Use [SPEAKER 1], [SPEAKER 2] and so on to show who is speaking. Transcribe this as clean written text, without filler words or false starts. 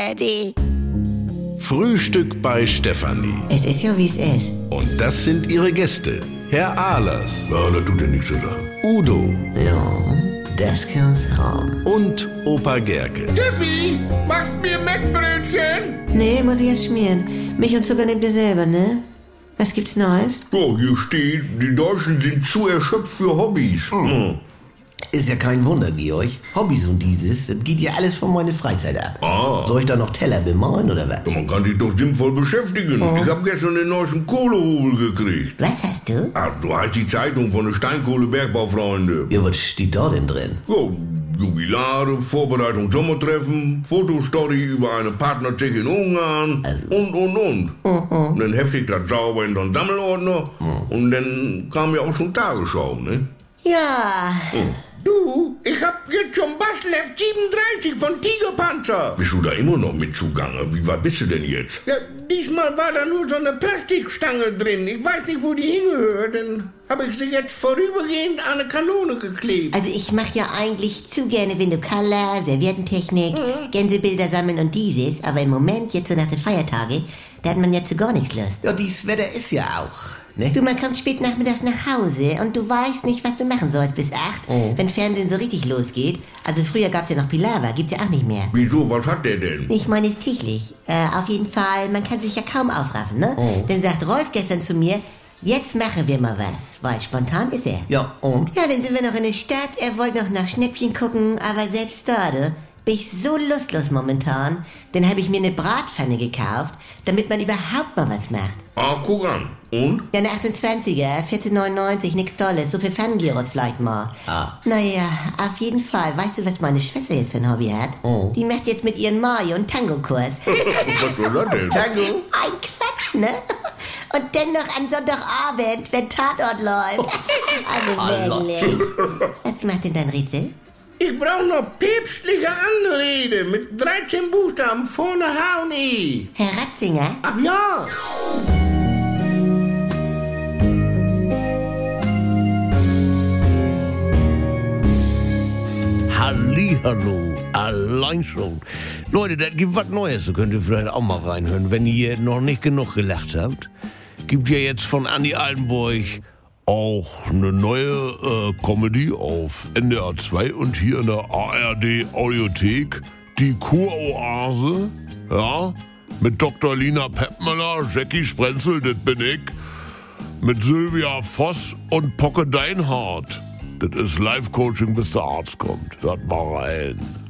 [SPEAKER 1] ARD.
[SPEAKER 2] Frühstück bei Stefanie.
[SPEAKER 1] Es ist ja, wie es ist.
[SPEAKER 2] Und das sind ihre Gäste. Herr Ahlers.
[SPEAKER 3] Ja, das tut dir nichts zu sagen.
[SPEAKER 2] Udo.
[SPEAKER 1] Ja, das kann's haben.
[SPEAKER 2] Und Opa Gerke.
[SPEAKER 4] Steffi, machst mir Mettbrötchen?
[SPEAKER 1] Nee, muss ich erst schmieren. Milch und Zucker nehmt ihr selber, ne? Was gibt's Neues?
[SPEAKER 3] So, hier steht, die Deutschen sind zu erschöpft für Hobbys.
[SPEAKER 5] Ist ja kein Wunder, Georg. Hobbys und dieses, das geht ja alles von meiner Freizeit ab. Soll ich da noch Teller bemalen oder was?
[SPEAKER 3] Ja, man kann sich doch sinnvoll beschäftigen. Ich habe gestern den neuesten Kohlehobel gekriegt.
[SPEAKER 1] Was hast du?
[SPEAKER 3] Ah, so heißt die Zeitung von den Steinkohlebergbaufreunde.
[SPEAKER 5] Ja, was steht da denn drin?
[SPEAKER 3] So, Jubilare, Vorbereitung Sommertreffen, Fotostory über eine Partnerzech in Ungarn und. Und dann heftig das sauber in so einen Sammelordner und dann kam ja auch schon Tagesschau, ne?
[SPEAKER 1] Ja.
[SPEAKER 4] Du, ich hab jetzt schon Bastel F37 von Tigerpanzer.
[SPEAKER 3] Bist du da immer noch mit zugange? Wie weit bist du denn jetzt?
[SPEAKER 4] Ja, diesmal war da nur so eine Plastikstange drin. Ich weiß nicht, wo die hingehört. Dann habe ich sie jetzt vorübergehend an eine Kanone geklebt.
[SPEAKER 1] Also ich mache ja eigentlich zu gerne Window-Color, Serviettentechnik, Gänsebilder sammeln und dieses. Aber im Moment, jetzt so nach den Feiertagen, da hat man ja zu gar nichts Lust.
[SPEAKER 5] Ja, dieses Wetter ist ja auch, ne?
[SPEAKER 1] Du, man kommt spät nachmittags nach Hause und du weißt nicht, was du machen sollst bis 8, wenn Fernsehen so richtig losgeht. Also früher gab's ja noch Pilava, gibt's ja auch nicht mehr.
[SPEAKER 3] Wieso, was hat der denn?
[SPEAKER 1] Ich meine es täglich. Auf jeden Fall, man kann sich ja kaum aufraffen, ne? Dann sagt Rolf gestern zu mir, jetzt machen wir mal was, weil spontan ist er.
[SPEAKER 5] Ja, und?
[SPEAKER 1] Ja, dann sind wir noch in der Stadt, er wollte noch nach Schnäppchen gucken, aber selbst da, du, bin ich so lustlos momentan. Dann habe ich mir eine Bratpfanne gekauft, damit man überhaupt mal was macht.
[SPEAKER 3] Ah, guck an. Und?
[SPEAKER 1] Ja, eine 28er, 14,99, nix Tolles, so für Fangyros vielleicht mal.
[SPEAKER 5] Ah.
[SPEAKER 1] Naja, auf jeden Fall, weißt du, was meine Schwester jetzt für ein Hobby hat? Die macht jetzt mit ihren Mario einen Tango-Kurs.
[SPEAKER 3] Was soll das denn?
[SPEAKER 5] Tango?
[SPEAKER 1] Ein Quatsch, ne? Und dennoch an Sonntagabend, wenn Tatort läuft. Also wirklich. Was macht denn dein Rätsel?
[SPEAKER 4] Ich brauche noch päpstliche Anrede mit 13 Buchstaben vorne H und E.
[SPEAKER 1] Herr Ratzinger?
[SPEAKER 4] Ach ja.
[SPEAKER 6] Hallihallo, allein schon. Leute, das gibt was Neues, da könnt ihr vielleicht auch mal reinhören, wenn ihr noch nicht genug gelacht habt. Gibt ja jetzt von Andi Altenburg auch eine neue Comedy auf NDR 2 und hier in der ARD Audiothek, die Kuroase, ja, mit Dr. Lina Peppmüller, Jackie Sprenzel, das bin ich, mit Sylvia Voss und Pocke Deinhardt. Das ist Live-Coaching, bis der Arzt kommt. Hört mal rein.